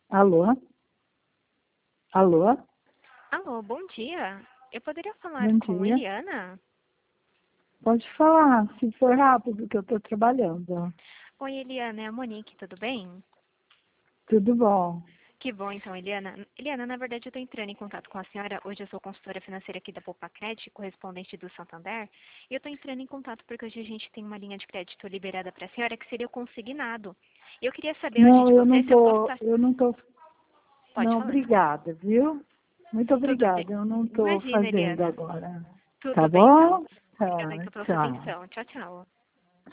Alô? Alô? Alô, bom dia. Eu poderia falar Bom com dia. Eliana? Pode falar, se for rápido, que eu estou trabalhando. Oi, Eliana, é a Monique, tudo bem? Tudo bom? Que bom, então, Eliana. Eliana, na verdade, eu estou entrando em contato com a senhora. Hoje eu sou consultora financeira aqui da Poupa Crédito, correspondente do Santander. E eu estou entrando em contato porque hoje a gente tem uma linha de crédito liberada para a senhora que seria o consignado. Eu queria saber hoje Não, de você se eu posso... Pode não, falar. obrigada, viu? Muito Tudo bem. obrigada, eu não estou Imagina, fazendo Eliana. agora. Tá Tudo bem, então. bom? Obrigada Tá, então pela sua tchau. atenção. Tchau, tchau.